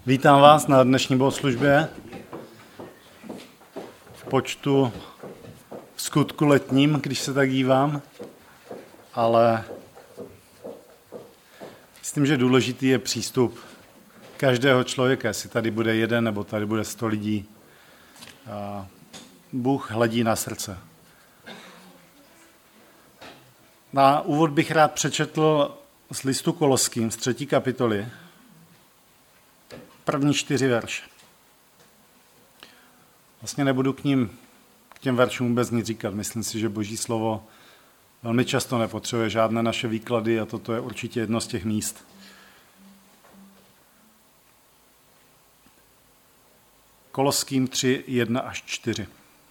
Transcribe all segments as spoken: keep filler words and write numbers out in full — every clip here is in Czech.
Vítám vás na dnešní bohoslužbě v počtu v skutku letním, když se tak dívám, ale myslím, že důležitý je přístup každého člověka, jestli tady bude jeden nebo tady bude sto lidí. Bůh hledí na srdce. Na úvod bych rád přečetl z listu Koloským z třetí kapitoly, první čtyři verše. Vlastně nebudu k ním, k těm veršům vůbec nic říkat. Myslím si, že Boží slovo velmi často nepotřebuje žádné naše výklady a toto je určitě jedno z těch míst. Koloským tři, jedna až čtyři.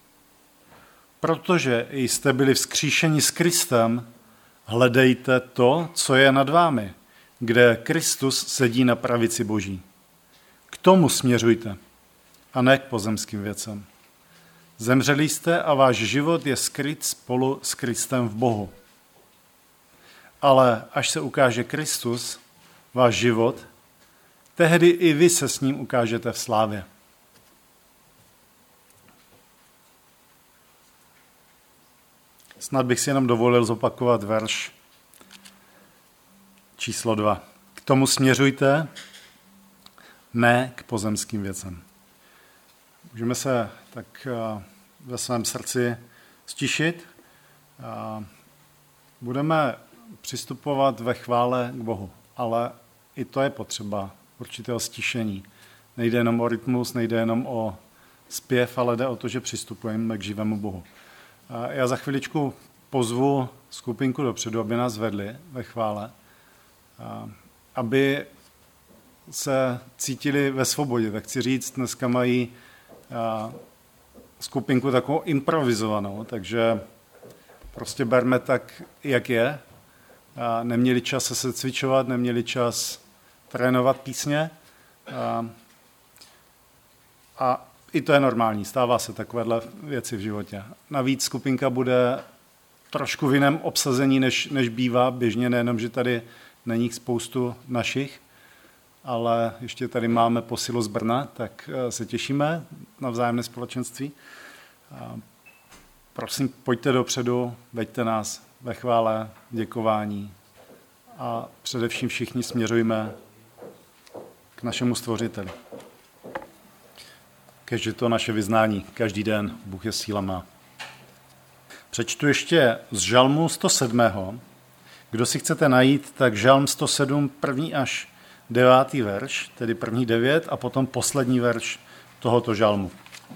Protože jste byli vzkříšeni s Kristem, hledejte to, co je nad vámi, kde Kristus sedí na pravici Boží. K tomu směřujte a ne k pozemským věcem. Zemřeli jste a váš život je skryt spolu s Kristem v Bohu. Ale až se ukáže Kristus, váš život, tehdy i vy se s ním ukážete v slávě. Snad bych si jenom dovolil zopakovat verš číslo dva. K tomu směřujte, ne k pozemským věcem. Můžeme se tak ve svém srdci stišit. Budeme přistupovat ve chvále k Bohu, ale i to je potřeba určitého stišení. Nejde jenom o rytmus, nejde jenom o zpěv, ale jde o to, že přistupujeme k živému Bohu. Já za chviličku pozvu skupinku dopředu, aby nás vedli ve chvále, aby se cítili ve svobodě. Tak chci říct, dneska mají skupinku takovou improvizovanou, takže prostě berme tak, jak je. Neměli čas se secvičovat, neměli čas trénovat písně. A i to je normální, stává se takovéhle věci v životě. Navíc skupinka bude trošku v jiném obsazení, než, než bývá běžně, nejenom, že tady není spoustu našich, ale ještě tady máme posilu z Brna, tak se těšíme na vzájemné společenství. Prosím, pojďte dopředu, veďte nás ve chvále, děkování a především všichni směřujme k našemu Stvořiteli. Kež je to naše vyznání. Každý den Bůh je síla má. Přečtu ještě z Žalmu sto sedm. Kdo si chcete najít, tak Žalm sto sedm, první až devátý verš, tedy první devět a potom poslední verš tohoto žalmu.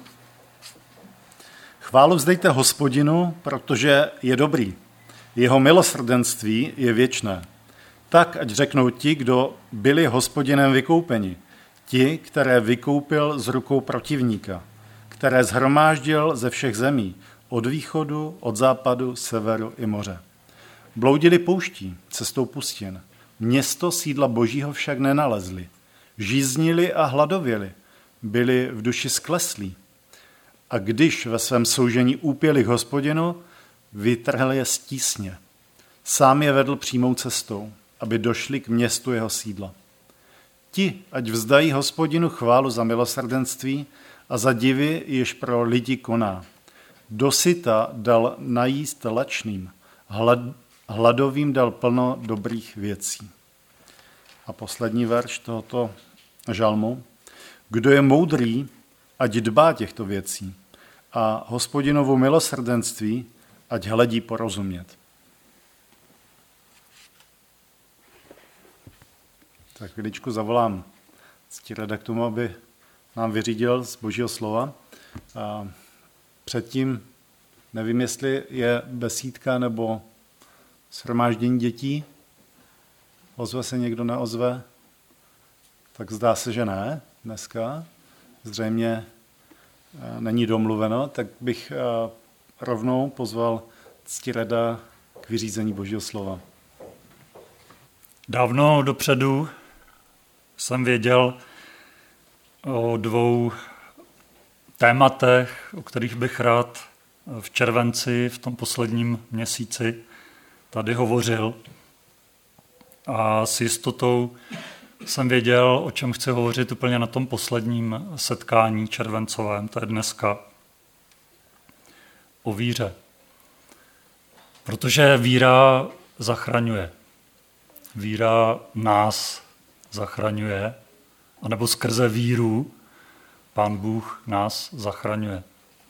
Chválu vzdejte Hospodinu, protože je dobrý. Jeho milosrdenství je věčné. Tak, ať řeknou ti, kdo byli Hospodinem vykoupeni, ti, které vykoupil z rukou protivníka, které shromáždil ze všech zemí, od východu, od západu, severu i moře. Bloudili pouští, cestou pustin. Město sídla Božího však nenalezli. Žíznili a hladověli, byli v duši skleslí. A když ve svém soužení úpěli k Hospodinu, vytrhl je z tísně. Sám je vedl přímou cestou, aby došli k městu jeho sídla. Ti, ať vzdají Hospodinu chválu za milosrdenství a za divy, jež pro lidi koná. Dosyta dal najíst lačným, hlad, hladovým dal plno dobrých věcí. A poslední verš tohoto žalmu. Kdo je moudrý, ať dbá těchto věcí a Hospodinovu milosrdenství, ať hledí porozumět. Tak chviličku zavolám Ctirada k tomu, aby nám vyřídil z Božího slova. A předtím nevím, jestli je besídka nebo shromáždění dětí. Ozve se někdo, neozve? Tak zdá se, že ne dneska. Zřejmě není domluveno, tak bych rovnou pozval Ctirada k vyřízení Božího slova. Dávno dopředu jsem věděl o dvou tématech, o kterých bych rád v červenci, v tom posledním měsíci, tady hovořil. A s jistotou jsem věděl, o čem chci hovořit úplně na tom posledním setkání červencovém, to je dneska, o víře. Protože víra zachraňuje. Víra nás zachraňuje, anebo skrze víru Pán Bůh nás zachraňuje.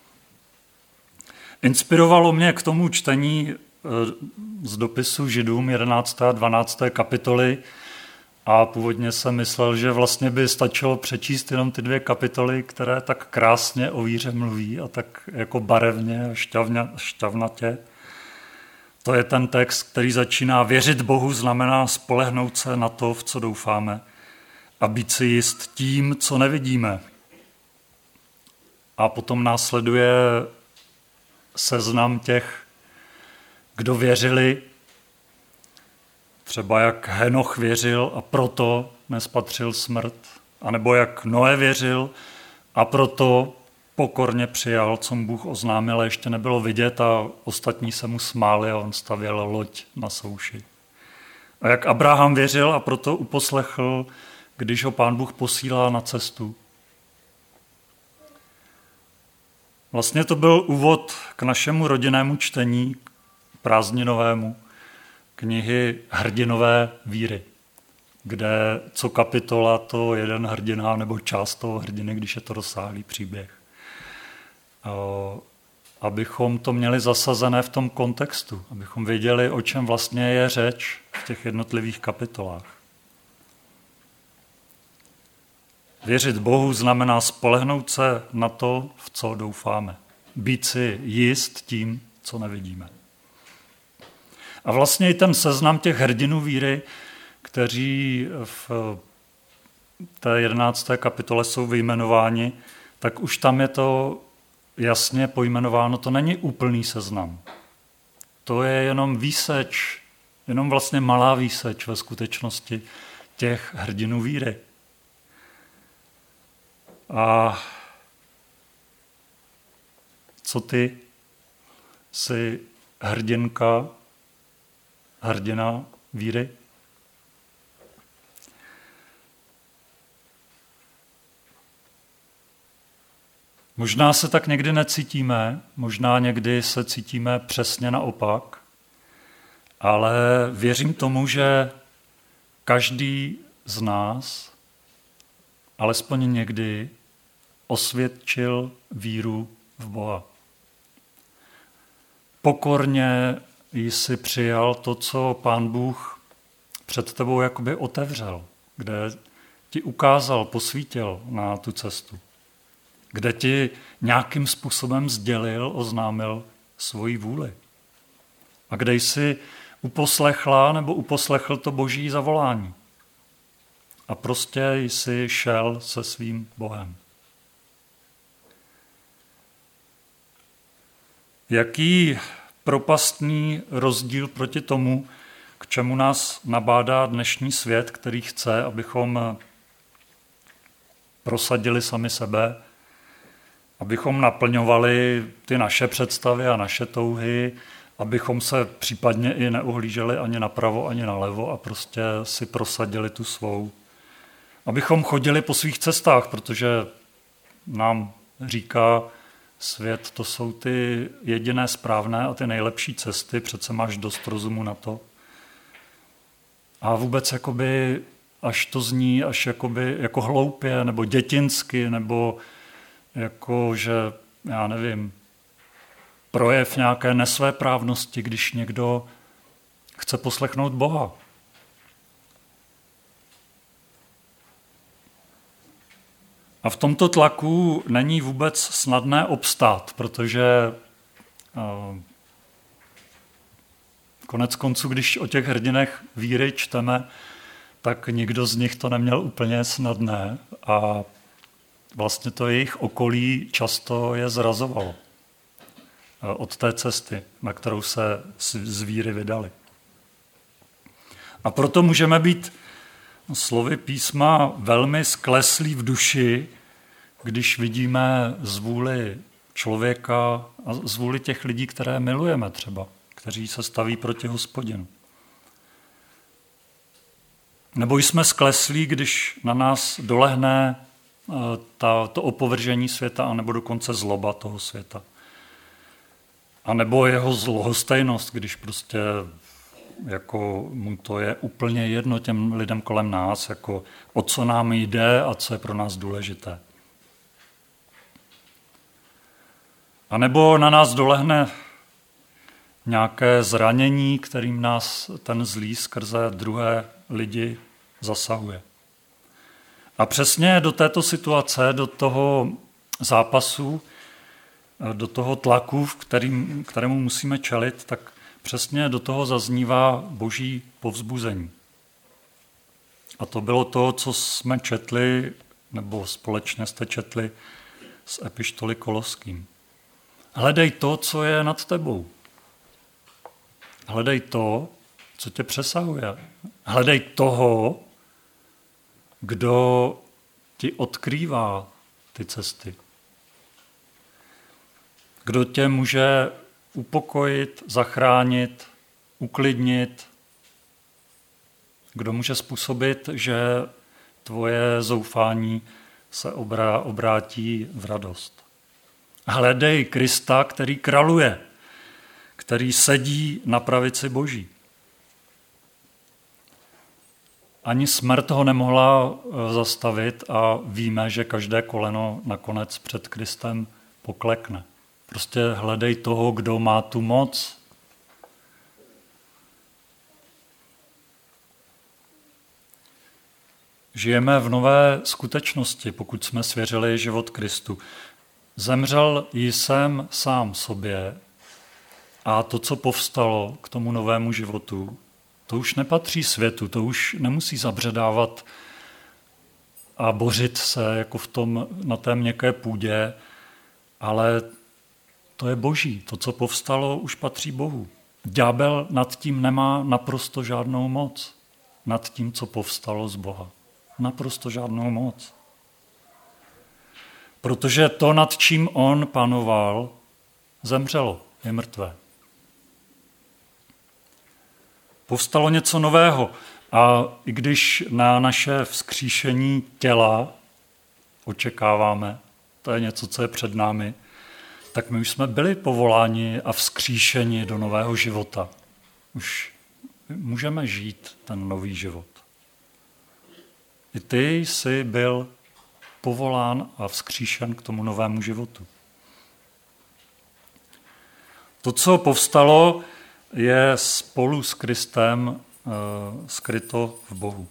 Inspirovalo mě k tomu čtení z dopisu Židům jedenácté a dvanácté kapitoly a původně jsem myslel, že vlastně by stačilo přečíst jenom ty dvě kapitoly, které tak krásně o víře mluví a tak jako barevně a šťavně, šťavnatě. To je ten text, který začíná: věřit Bohu znamená spolehnout se na to, v co doufáme, a být si jist tím, co nevidíme. A potom následuje seznam těch, kdo věřili, třeba jak Henoch věřil a proto nespatřil smrt, anebo jak Noé věřil a proto pokorně přijal, co mu Bůh oznámil, a ještě nebylo vidět a ostatní se mu smáli a on stavěl loď na souši. A jak Abraham věřil a proto uposlechl, když ho Pán Bůh posílá na cestu. Vlastně to byl úvod k našemu rodinnému čtení, prázdninovému, knihy Hrdinové víry, kde co kapitola to jeden hrdina nebo část toho hrdiny, když je to rozsáhlý příběh. Abychom to měli zasazené v tom kontextu, abychom věděli, o čem vlastně je řeč v těch jednotlivých kapitolách. Věřit Bohu znamená spolehnout se na to, v co doufáme. Být si jist tím, co nevidíme. A vlastně i ten seznam těch hrdinů víry, kteří v té jedenácté kapitole jsou vyjmenováni, tak už tam je to jasně pojmenováno. To není úplný seznam. To je jenom výseč, jenom vlastně malá výseč ve skutečnosti těch hrdinů víry. A co ty? Jsi hrdinka, hrdina víry? Možná se tak někdy necítíme, možná někdy se cítíme přesně naopak, ale věřím tomu, že každý z nás alespoň někdy osvědčil víru v Boha. Pokorně jsi přijal to, co Pán Bůh před tebou jakoby otevřel, kde ti ukázal, posvítil na tu cestu, kde ti nějakým způsobem sdělil, oznámil svoji vůli. A kde jsi uposlechla nebo uposlechl to Boží zavolání. A prostě jsi šel se svým Bohem. Jaký propastný rozdíl proti tomu, k čemu nás nabádá dnešní svět, který chce, abychom prosadili sami sebe, abychom naplňovali ty naše představy a naše touhy, abychom se případně i neuhlíželi ani napravo, ani nalevo a prostě si prosadili tu svou. Abychom chodili po svých cestách, protože nám říká svět, to jsou ty jediné správné a ty nejlepší cesty, přece máš dost rozumu na to. A vůbec jakoby, až to zní, až jakoby, jako hloupě, nebo dětinsky, nebo jako, že, já nevím, projev nějaké nesvéprávnosti, když někdo chce poslechnout Boha. A v tomto tlaku není vůbec snadné obstát, protože konec konců, když o těch hrdinech víry čteme, tak nikdo z nich to neměl úplně snadné a vlastně to jejich okolí často je zrazovalo od té cesty, na kterou se z víry vydali. A proto můžeme být slovy písma velmi skleslí v duši, když vidíme zvůli člověka a zvůli těch lidí, které milujeme třeba, kteří se staví proti Hospodinu. Nebo jsme skleslí, když na nás dolehne ta, to opovržení světa, anebo dokonce zloba toho světa. A nebo jeho zlohostejnost, když prostě jako mu to je úplně jedno těm lidem kolem nás, jako o co nám jde a co je pro nás důležité. A nebo na nás dolehne nějaké zranění, kterým nás ten zlý skrze druhé lidi zasahuje. A přesně do této situace, do toho zápasu, do toho tlaku, kterým, kterému musíme čelit, tak přesně do toho zaznívá boží povzbuzení. A to bylo to, co jsme četli, nebo společně jste četli z epištoly Koloským. Hledej to, co je nad tebou. Hledej to, co tě přesahuje. Hledej toho, kdo ti odkrývá ty cesty. Kdo tě může upokojit, zachránit, uklidnit. Kdo může způsobit, že tvoje zoufání se obrá, obrátí v radost. Hledej Krista, který králuje, který sedí na pravici Boží. Ani smrt ho nemohla zastavit a víme, že každé koleno nakonec před Kristem poklekne. Prostě hledej toho, kdo má tu moc. Žijeme v nové skutečnosti, pokud jsme svěřili život Kristu. Zemřel jsem sám sobě a to, co povstalo k tomu novému životu, to už nepatří světu, to už nemusí zabředávat a bořit se jako v tom, na té měkké půdě, ale to je boží. To, co povstalo, už patří Bohu. Ďábel nad tím nemá naprosto žádnou moc. Nad tím, co povstalo z Boha. Naprosto žádnou moc. Protože to, nad čím on panoval, zemřelo, je mrtvé. Povstalo něco nového a i když na naše vzkříšení těla očekáváme, to je něco, co je před námi, tak my už jsme byli povoláni a vzkříšeni do nového života. Už můžeme žít ten nový život. I ty jsi byl povolán a vzkříšen k tomu novému životu. To, co povstalo, je spolu s Kristem e, skryto v Bohu.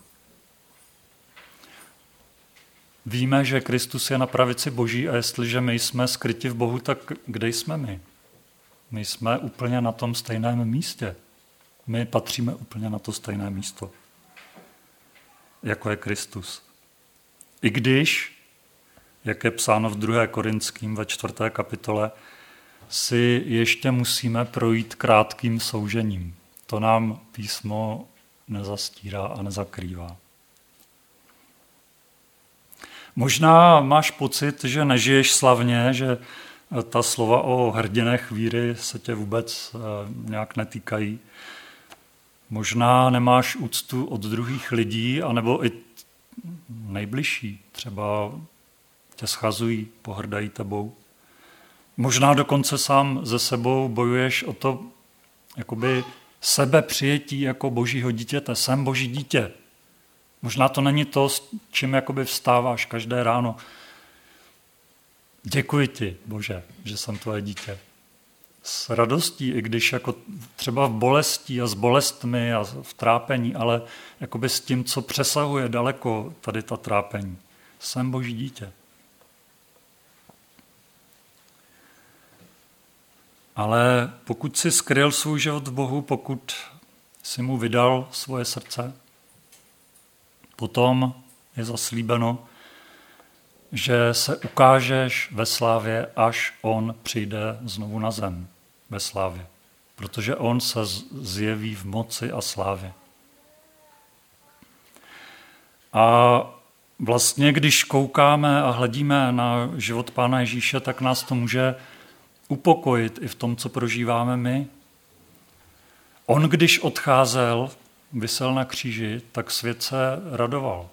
Víme, že Kristus je na pravici Boží a jestliže my jsme skryti v Bohu, tak kde jsme my? My jsme úplně na tom stejném místě. My patříme úplně na to stejné místo, jako je Kristus. I když, jak je psáno v druhé Korinským ve čtvrté kapitole, si ještě musíme projít krátkým soužením. To nám písmo nezastírá a nezakrývá. Možná máš pocit, že nežiješ slavně, že ta slova o hrdinech víry se tě vůbec nějak netýkají. Možná nemáš úctu od druhých lidí, anebo i nejbližší. Třeba tě schazují, pohrdají tebou. Možná dokonce sám ze sebou bojuješ o to jakoby sebepřijetí jako božího dítěte. Jsem boží dítě. Možná to není to, s čím jakoby vstáváš každé ráno. Děkuji ti, Bože, že jsem tvoje dítě. S radostí, i když jako třeba v bolesti a s bolestmi a v trápení, ale jakoby s tím, co přesahuje daleko tady ta trápení. Jsem boží dítě. Ale pokud jsi skryl svůj život v Bohu, pokud jsi mu vydal svoje srdce, potom je zaslíbeno, že se ukážeš ve slávě, až on přijde znovu na zem ve slávě. Protože on se zjeví v moci a slávě. A vlastně, když koukáme a hledíme na život Pána Ježíše, tak nás to může upokojit i v tom, co prožíváme my. On, když odcházel, visel na kříži, tak svět se radoval.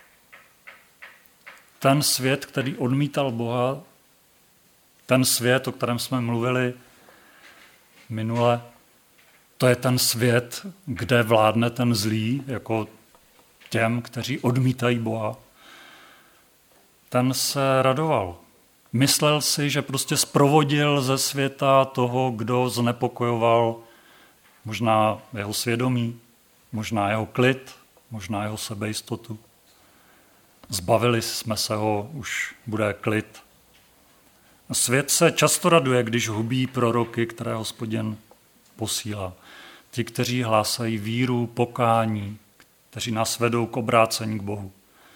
Ten svět, který odmítal Boha, ten svět, o kterém jsme mluvili minule, to je ten svět, kde vládne ten zlý, jako těm, kteří odmítají Boha. Ten se radoval. Myslel si, že prostě sprovodil ze světa toho, kdo znepokojoval možná jeho svědomí, možná jeho klid, možná jeho sebejistotu. Zbavili jsme se ho, už bude klid. Svět se často raduje, když hubí proroky, které Hospodin posílá. Ti, kteří hlásají víru, pokání, kteří nás vedou k obrácení k Bohu.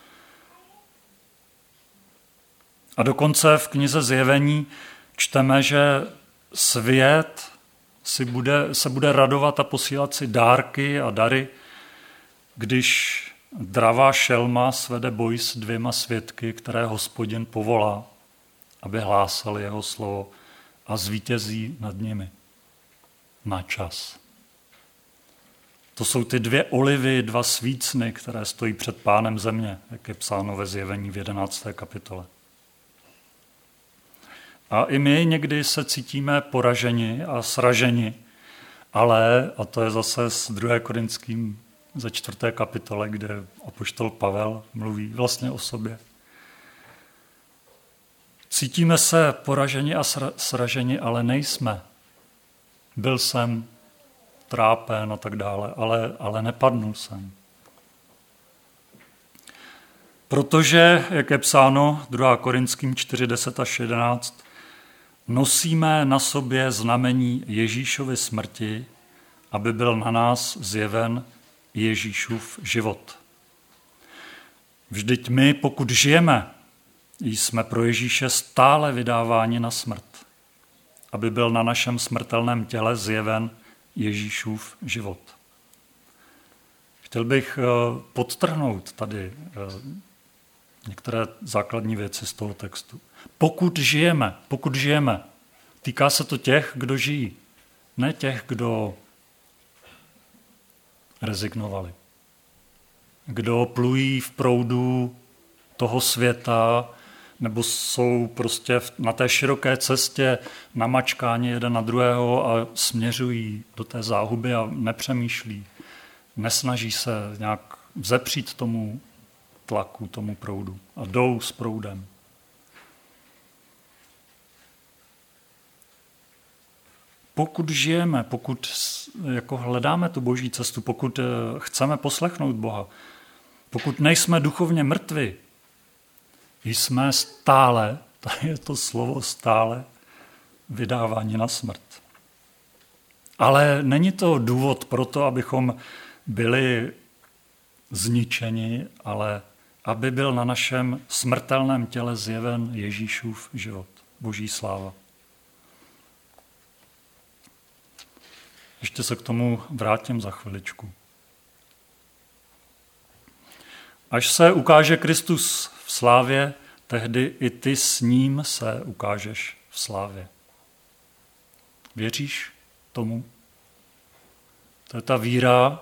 A dokonce v knize Zjevení čteme, že svět si bude, se bude radovat a posílat si dárky a dary, když dravá šelma svede boj s dvěma svědky, které Hospodin povolá, aby hlásali jeho slovo a zvítězí nad nimi na čas. To jsou ty dvě olivy, dva svícny, které stojí před Pánem země, jak je psáno ve Zjevení v jedenácté kapitole. A i my někdy se cítíme poraženi a sraženi, ale, a to je zase s druhé Korinským ze čtvrté kapitole, kde apoštol Pavel mluví vlastně o sobě. Cítíme se poraženi a sraženi, ale nejsme. Byl jsem trápen a tak dále, ale, ale nepadnul jsem. Protože, jak je psáno, druhá Korinským čtyři, deset až jedenáct, nosíme na sobě znamení Ježíšovy smrti, aby byl na nás zjeven Ježíšův život. Vždyť my, pokud žijeme, jsme pro Ježíše stále vydáváni na smrt, aby byl na našem smrtelném těle zjeven Ježíšův život. Chtěl bych podtrhnout tady některé základní věci z toho textu. Pokud žijeme, pokud žijeme, týká se to těch, kdo žijí, ne těch, kdo rezignovali, kdo plují v proudu toho světa, nebo jsou prostě na té široké cestě namačkáni jeden na druhého a směřují do té záhuby a nepřemýšlí. Nesnaží se nějak vzepřít tomu tlaku, tomu proudu a jdou s proudem. Pokud žijeme, pokud jako hledáme tu boží cestu, pokud chceme poslechnout Boha, pokud nejsme duchovně mrtvi, jsme stále, to je to slovo stále, vydávání na smrt. Ale není to důvod pro to, abychom byli zničeni, ale aby byl na našem smrtelném těle zjeven Ježíšův život, boží sláva. Ještě se k tomu vrátím za chviličku. Až se ukáže Kristus v slávě, tehdy i ty s ním se ukážeš v slávě. Věříš tomu? To je ta víra,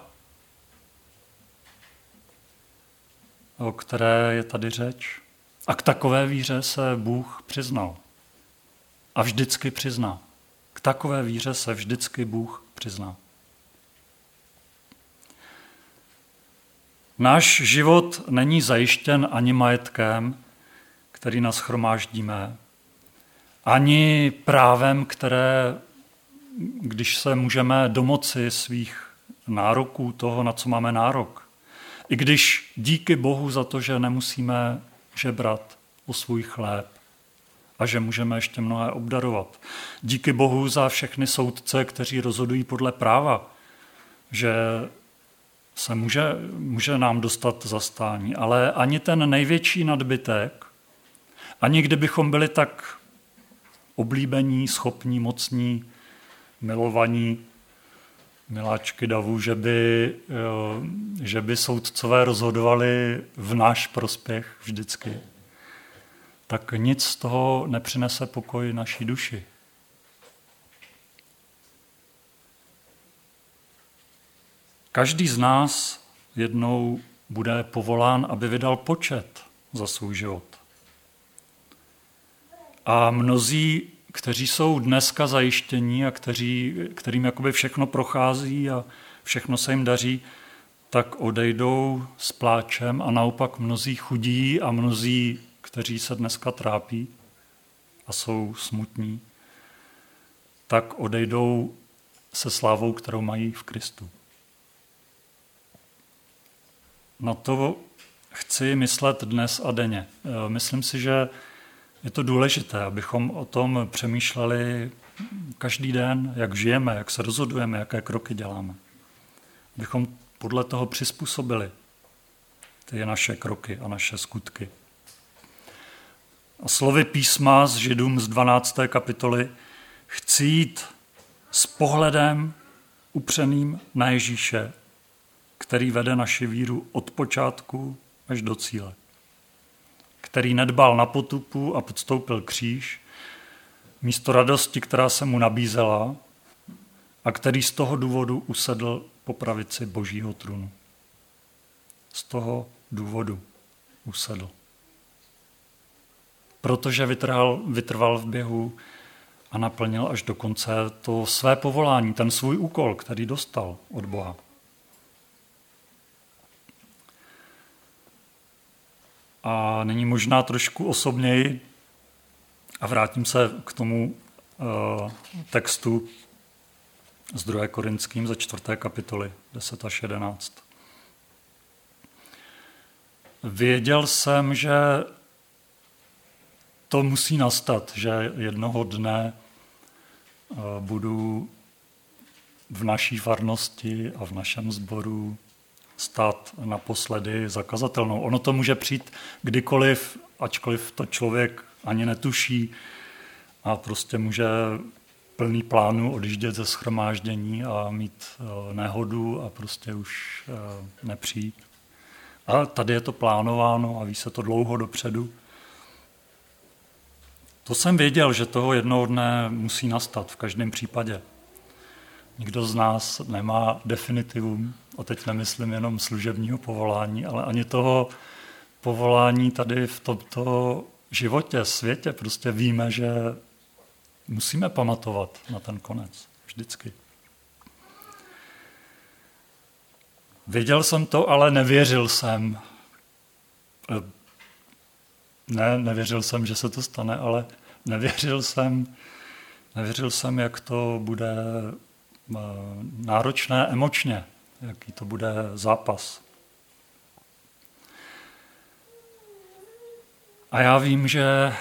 o které je tady řeč. A k takové víře se Bůh přiznal. A vždycky přizná. K takové víře se vždycky Bůh přizná. Náš život není zajištěn ani majetkem, který nashromáždíme, ani právem, které, když se můžeme domoci svých nároků, toho, na co máme nárok. I když díky Bohu za to, že nemusíme žebrat o svůj chléb a že můžeme ještě mnohé obdarovat. Díky Bohu za všechny soudce, kteří rozhodují podle práva, že se může, může nám dostat zastání, ale ani ten největší nadbytek, ani kdybychom byli tak oblíbení, schopní, mocní, milovaní miláčky davu, že by, že by soudcové rozhodovali v náš prospěch vždycky, tak nic z toho nepřinese pokoj naší duši. Každý z nás jednou bude povolán, aby vydal počet za svůj život. A mnozí, kteří jsou dneska zajištění a kteří, kterým jakoby všechno prochází a všechno se jim daří, tak odejdou s pláčem a naopak mnozí chudí a mnozí, kteří se dneska trápí a jsou smutní, tak odejdou se slávou, kterou mají v Kristu. Na to chci myslet dnes a denně. Myslím si, že je to důležité, abychom o tom přemýšleli každý den, jak žijeme, jak se rozhodujeme, jaké kroky děláme. Abychom podle toho přizpůsobili ty naše kroky a naše skutky. A slovy písma z Židům z dvanácté kapitoly chci jít s pohledem upřeným na Ježíše, který vede naši víru od počátku až do cíle. Který nedbal na potupu a podstoupil kříž místo radosti, která se mu nabízela, a který z toho důvodu usedl po pravici Božího trůnu. Z toho důvodu usedl. Protože vytrval, vytrval v běhu a naplnil až do konce to své povolání, ten svůj úkol, který dostal od Boha. A nyní možná trošku osobněji a vrátím se k tomu uh, textu z druhé Korinským ze čtvrté kapitoly, deset až jedenáct. Věděl jsem, že to musí nastat, že jednoho dne uh, budu v naší farnosti a v našem sboru stát naposledy za kazatelnou. Ono to může přijít kdykoliv, ačkoliv to člověk ani netuší a prostě může plný plánu odjíždět ze shromáždění a mít nehodu a prostě už nepřijít. A tady je to plánováno a ví se to dlouho dopředu. To jsem věděl, že toho jednoho dne musí nastat v každém případě. Nikdo z nás nemá definitivum, a teď nemyslím jenom služebního povolání, ale ani toho povolání tady v tomto životě, světě. Prostě víme, že musíme pamatovat na ten konec. Vždycky. Věděl jsem to, ale nevěřil jsem. Ne, nevěřil jsem, že se to stane, ale nevěřil jsem, nevěřil jsem, jak to bude náročné emočně, jaký to bude zápas. A já vím, že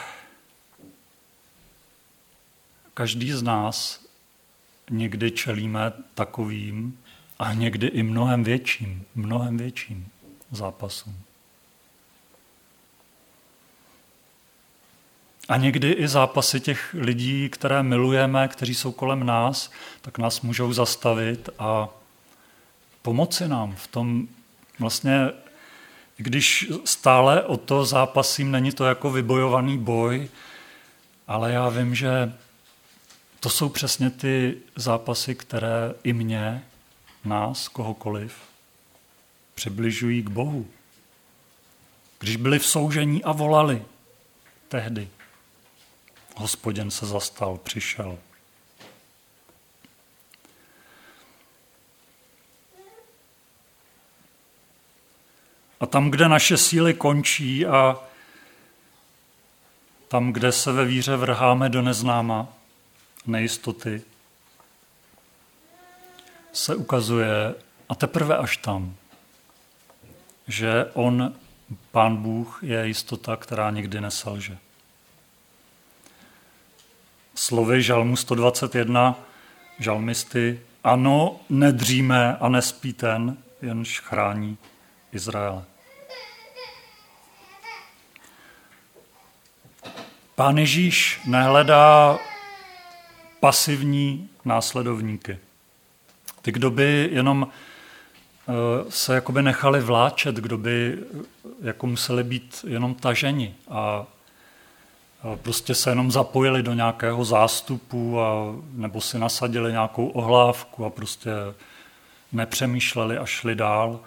každý z nás někdy čelíme takovým a někdy i mnohem větším, mnohem větším zápasům. A někdy i zápasy těch lidí, které milujeme, kteří jsou kolem nás, tak nás můžou zastavit a pomoci nám v tom vlastně, když stále o to zápasím, není to jako vybojovaný boj, ale já vím, že to jsou přesně ty zápasy, které i mě, nás, kohokoliv, přibližují k Bohu. Když byli v soužení a volali tehdy, Hospodin se zastal, přišel. A tam, kde naše síly končí a tam, kde se ve víře vrháme do neznáma, nejistoty, se ukazuje, a teprve až tam, že on, Pán Bůh, je jistota, která nikdy neselže. Slovy Žalmu sto dvacet jedna, žalmisty, ano, nedříme a nespí ten, jenž chrání Izraele. Pán Ježíš nehledá pasivní následovníky. Ty, kdo by jenom se jakoby nechali vláčet, kdo by jako museli být jenom taženi a prostě se jenom zapojili do nějakého zástupu a, nebo si nasadili nějakou ohlávku a prostě nepřemýšleli a šli dál.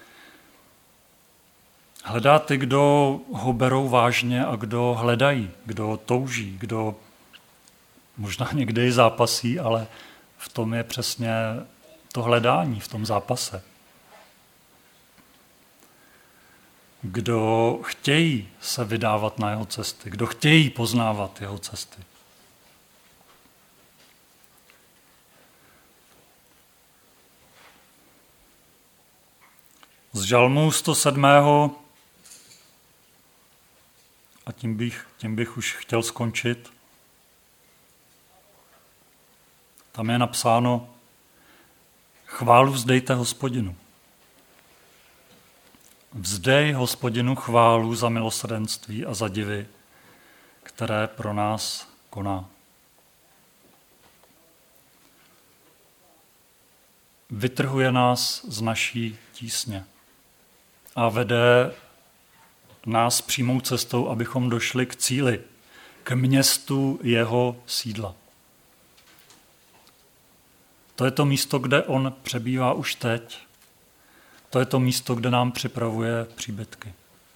Hledá ty, kdo ho berou vážně a kdo hledají, kdo touží, kdo možná někdy i zápasí, ale v tom je přesně to hledání, v tom zápase. Kdo chtějí se vydávat na jeho cesty, kdo chtějí poznávat jeho cesty. Z žalmu sto sedm. A tím bych, tím bych už chtěl skončit. Tam je napsáno: chválu vzdejte Hospodinu. Vzdej Hospodinu chválu za milosrdenství a za divy, které pro nás koná. Vytrhuje nás z naší tísně a vede nás přímou cestou, abychom došli k cíli, k městu jeho sídla. To je to místo, kde on přebývá už teď. To je to místo, kde nám připravuje příbytky.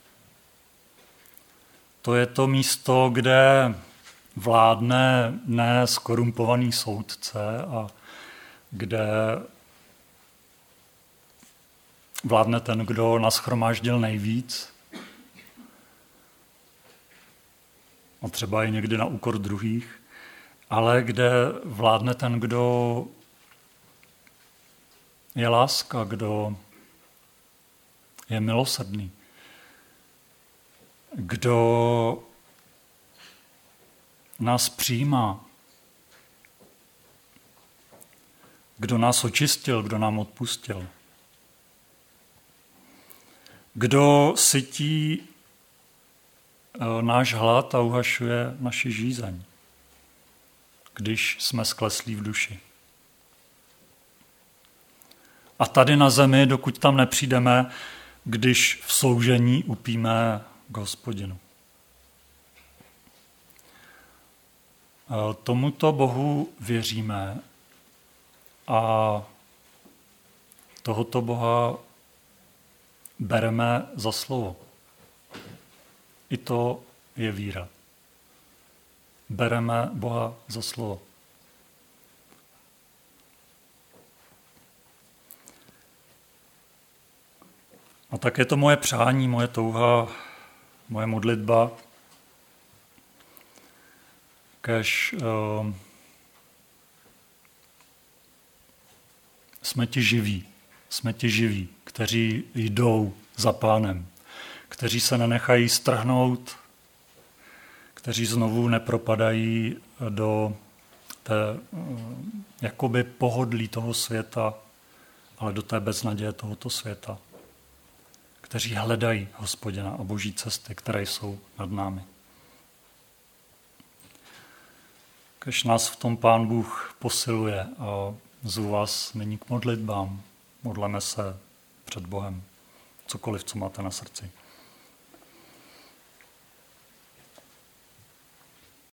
To je to místo, kde vládne ne skorumpovaný soudce a kde vládne ten, kdo nashromáždil nejvíc, a třeba i někdy na úkor druhých, ale kde vládne ten, kdo je láska, kdo je milosrdný, kdo nás přijímá, kdo nás očistil, kdo nám odpustil, kdo sytí náš hlad a uhašuje naši žízeň, když jsme skleslí v duši. A tady na zemi, dokud tam nepřijdeme, když v soužení upíme k Hospodinu. Tomuto Bohu věříme a tohoto Boha bereme za slovo. I to je víra. Bereme Boha za slovo. A tak je to moje přání, moje touha, moje modlitba, kež uh, jsme ti živí, jsme ti živí, kteří jdou za Pánem, kteří se nenechají strhnout, kteří znovu nepropadají do té uh, jakoby pohodlí toho světa, ale do té beznaděje tohoto světa, kteří hledají Hospodina a Boží cesty, které jsou nad námi. Kež nás v tom Pán Bůh posiluje a zvu vás nyní k modlitbám. Modleme se před Bohem, cokoliv, co máte na srdci.